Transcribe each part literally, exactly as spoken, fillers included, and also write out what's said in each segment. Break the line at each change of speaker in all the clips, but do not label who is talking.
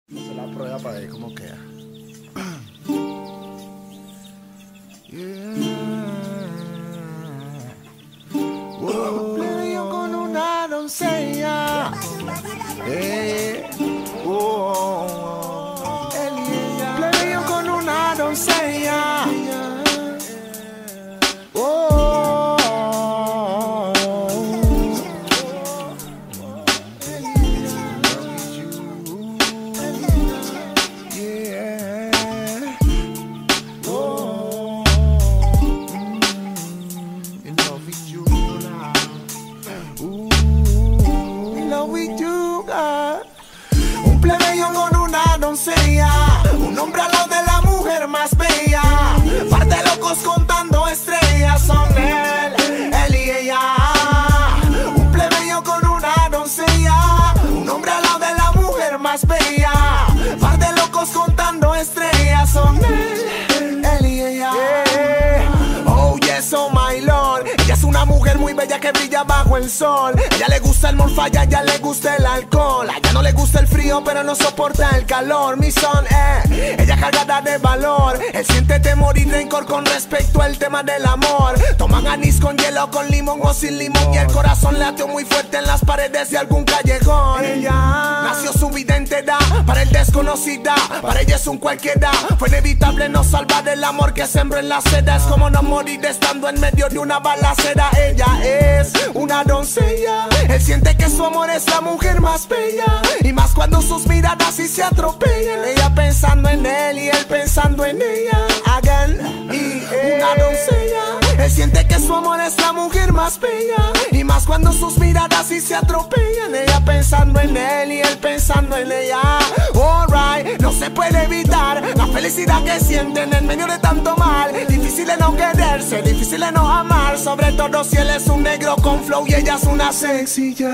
Hacer la prueba para ver cómo queda. Yeah. Oh, plebeyo con una doncella. Eh, oh, él y ella. Plebeyo con una doncella. Oh, yeah. Oh, in love with you now. Ooh, in love with you, God. Un plebeyo con una doncella, un hombre al lado de la mujer más bella. Par de locos contando estrellas son él, él y ella. Un plebeyo con una doncella, un hombre al lado de la mujer más bella. Par de locos contando estrellas son él, él y ella. Yeah. Oh yes, oh my lord. Ella es una mujer muy bella que brilla bajo el sol. A ella le gusta el morfalla, a ella le gusta el alcohol. A ella no le gusta el frío, pero no soporta el calor. Mi son, eh, ella cargada de valor. Él siente temor y rencor con respecto al tema del amor. Toman anís con hielo, con limón o sin limón. Y el corazón late muy fuerte en las paredes de algún callejón. Ella nació su vida entera para el desconocida. Para ella es un cualquiera. Fue inevitable no salvar el amor que sembró en la seda. Es como no morir estando en medio de una balacera. Ella es una doncella. Él siente que su amor es la mujer más bella. Y más cuando sus miradas sí se atropellan. Ella pensando en él y él pensando en ella. Hagan y una doncella. Él siente que su amor es la mujer más bella. Y más cuando sus miradas sí se atropellan. Ella pensando en él y él pensando en ella. Alright, no se puede evitar la felicidad que sienten en medio de tanto mal. Difícil de no quererse, difícil de no amar. Sobre todo si él es un negro con flow y ella es una sexy girl.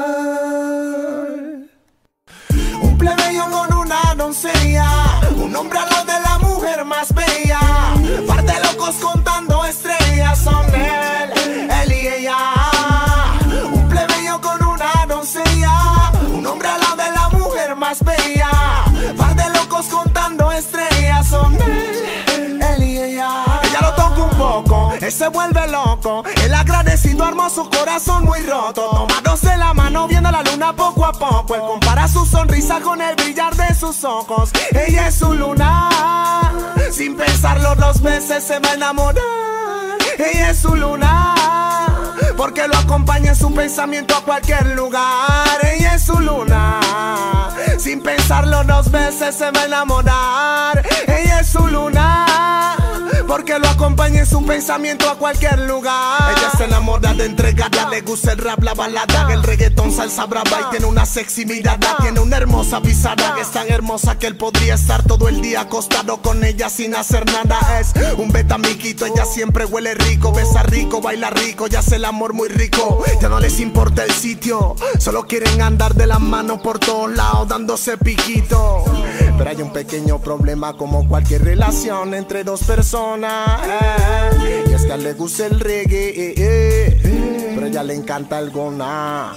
Un plebeyo con una doncella, un hombre al lado de la mujer más bella. Par de locos contando estrellas son él, él y ella. Un plebeyo con una doncella, un hombre al lado de la mujer más bella. Par de locos contando estrellas son él, él y ella. Ella lo toca un poco, él se vuelve loco. El agradecido armó su corazón muy roto. Tomándose la mano viendo la luna poco a poco. Él compara su sonrisa con el brillar de sus ojos. Ella es su luna, sin pensarlo dos veces se va a enamorar. Ella es su luna, porque lo acompaña en su pensamiento a cualquier lugar. Ella es su luna, sin pensarlo dos veces se va a enamorar. Ella es su luna, porque lo acompaña en su pensamiento a cualquier lugar. Ella se enamora de entregada, le gusta el rap, la balada, el reggaetón, salsa brava. Y tiene una sexy mirada, tiene una hermosa pisada. Es tan hermosa que él podría estar todo el día acostado con ella sin hacer nada. Es un beta miquito, ella siempre huele rico. Besa rico, baila rico, ya hace el amor muy rico. Ya no les importa el sitio, solo quieren andar de la mano por todos lados dándose piquito. Pero hay un pequeño problema como cualquier relación entre dos personas, eh, y es que a él le gusta el reggae, eh, eh, eh, pero a ella le encanta el gona.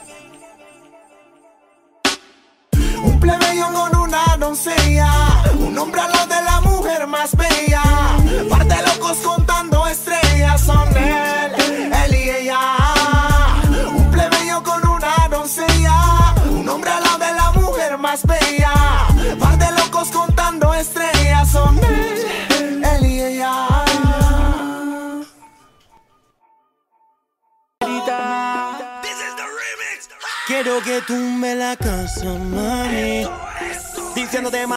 Un plebeyo con una doncella, un hombre al lado de la mujer más bella. Par de locos contando estrellas son él, él y ella. Un plebeyo con una doncella, un hombre al lado de la mujer más bella. Par de locos contando estrellas son él, él y ella.
Quiero que tumbe la casa, mami, diciéndote